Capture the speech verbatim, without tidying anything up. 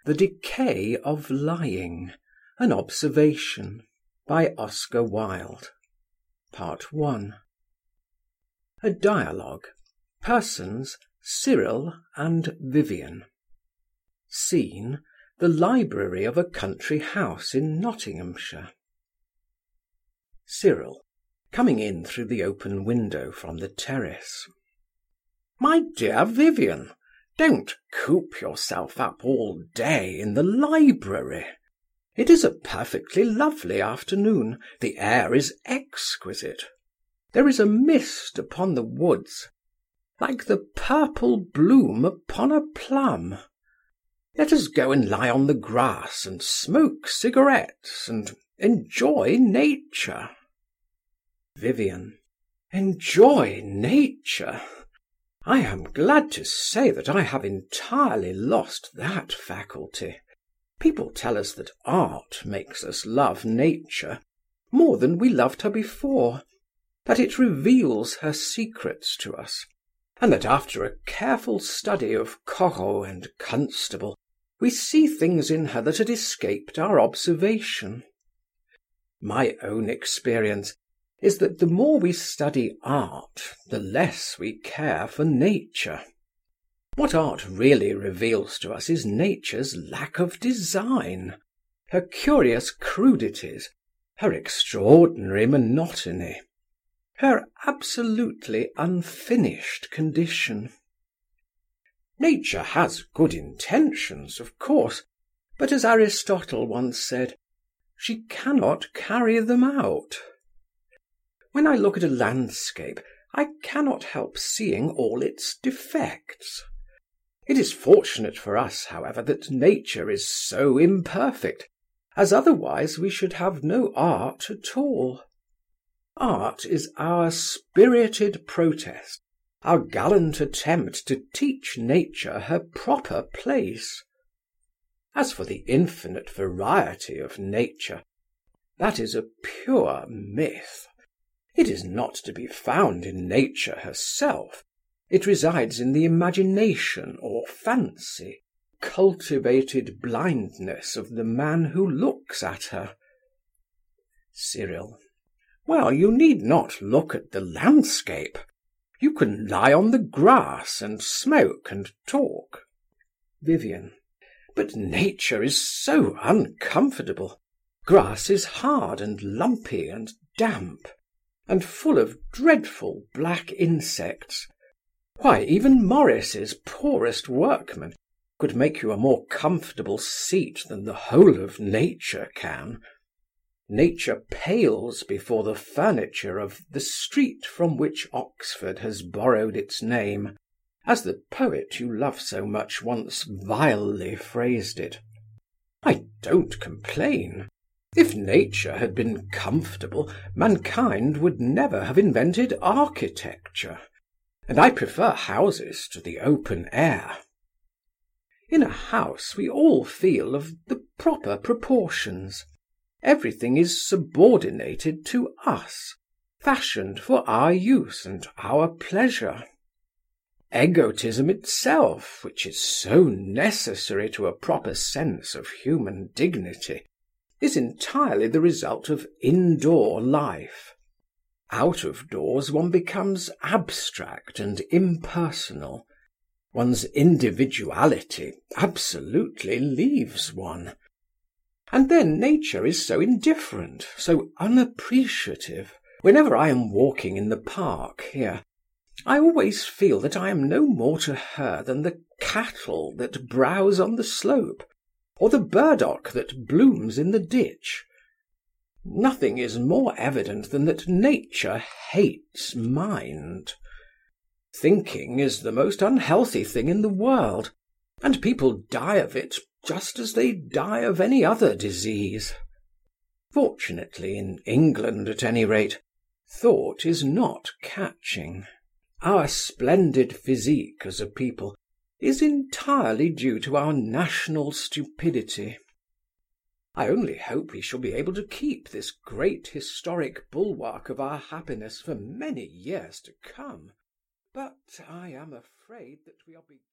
THE DECAY OF LYING, AN OBSERVATION, by Oscar Wilde. Part one. A dialogue. Persons, Cyril and Vivian. Scene, the library of a country house in Nottinghamshire. Cyril, coming in through the open window from the terrace. My dear Vivian, don't coop yourself up all day in the library. It is a perfectly lovely afternoon. The air is exquisite. There is a mist upon the woods, like the purple bloom upon a plum. Let us go and lie on the grass and smoke cigarettes and enjoy nature. Vivian. Enjoy nature? I am glad to say that I have entirely lost that faculty. People tell us that art makes us love nature more than we loved her before, that it reveals her secrets to us, and that after a careful study of Corot and Constable, we see things in her that had escaped our observation. My own experience is that the more we study art, the less we care for nature. What art really reveals to us is nature's lack of design, her curious crudities, her extraordinary monotony, her absolutely unfinished condition. Nature has good intentions, of course, but as Aristotle once said, she cannot carry them out. When I look at a landscape, I cannot help seeing all its defects. It is fortunate for us, however, that nature is so imperfect, as otherwise we should have no art at all. Art is our spirited protest, our gallant attempt to teach nature her proper place. As for the infinite variety of nature, that is a pure myth. It is not to be found in nature herself. It resides in the imagination or fancy, cultivated blindness of the man who looks at her. Cyril. Well, you need not look at the landscape. You can lie on the grass and smoke and talk. Vivian. But nature is so uncomfortable. Grass is hard and lumpy and damp, and full of dreadful black insects. Why, even Morris's poorest workman could make you a more comfortable seat than the whole of nature can. Nature pales before the furniture of the street from which Oxford has borrowed its name, as the poet you love so much once vilely phrased it. I don't complain. If nature had been comfortable, mankind would never have invented architecture, and I prefer houses to the open air. In a house we all feel of the proper proportions. Everything is subordinated to us, fashioned for our use and our pleasure. Egotism itself, which is so necessary to a proper sense of human dignity, is entirely the result of indoor life. Out of doors one becomes abstract and impersonal. One's individuality absolutely leaves one. And then nature is so indifferent, so unappreciative. Whenever I am walking in the park here, I always feel that I am no more to her than the cattle that browse on the slope, or the burdock that blooms in the ditch. Nothing is more evident than that nature hates mind. Thinking is the most unhealthy thing in the world, and people die of it just as they die of any other disease. Fortunately, in England at any rate, thought is not catching. Our splendid physique as a people is entirely due to our national stupidity. I only hope we shall be able to keep this great historic bulwark of our happiness for many years to come. But I am afraid that we are beginning